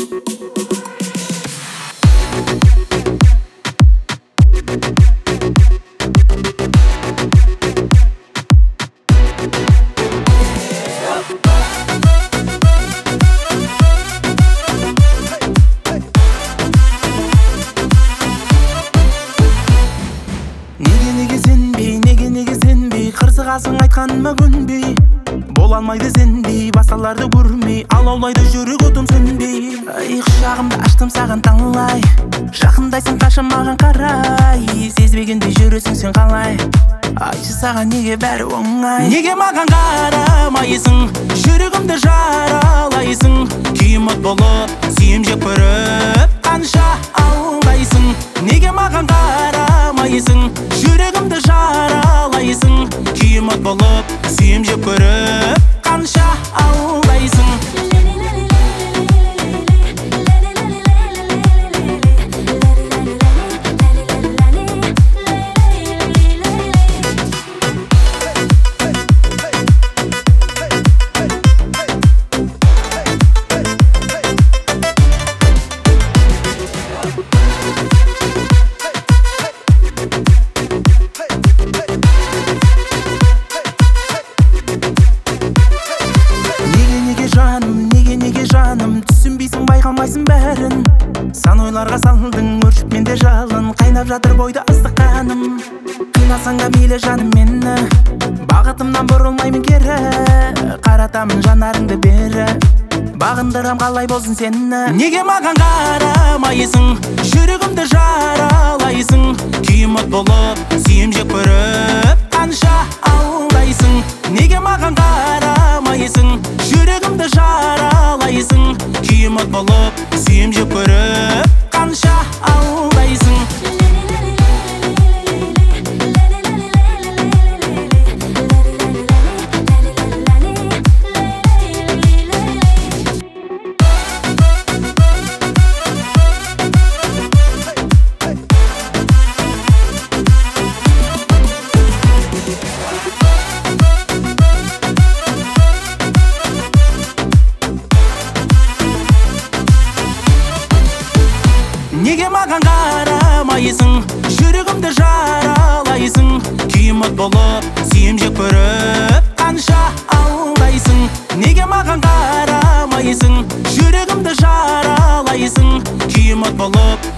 Неге сенбей қырсығасың айтқаныма көнбей бола алмайды сенбей басқаларды көрмей алаулайды жүрек отым сөнбей құшағымды аштым саған талай жақындайсың қаша маған қарай сезбегендей жүресің сен қалай айтшы саған неге бәрі оңай неге маған қарамайсың жүрегімді жаралайсың күйім от болып сүйем жеп көріп қанша алдайсың неге маған қарамайсың жүрегімді жаралайсың күйім от болып сүйем жеп көріп қанша алдайсың неге жаным түсінбейсің байқамайсың бәрін сан ойларға салдың өршіп менде жалын қайнап жатыр бойда ыстық қаным қинасаң да мейлі жаным мені бағытымнан бұрылмаймын кері қаратамын жанарыңды бері бағындырам қалай болсын сені неге маған қарамайсың жүрегімді жаралайсың күйім от болып сүйем жеп көріп қанша алдайсың неге маған қарамайсың жүрегімді жаралайсың күйім от болып сүйем жеп көріп қанша алдайсың неге маған қарамайсың жүрегімді жаралайсың күйім от болып сүйем жеп көріп қанша алдайсың неге маған қарамайсың жүрегімді жаралайсың күйім от болып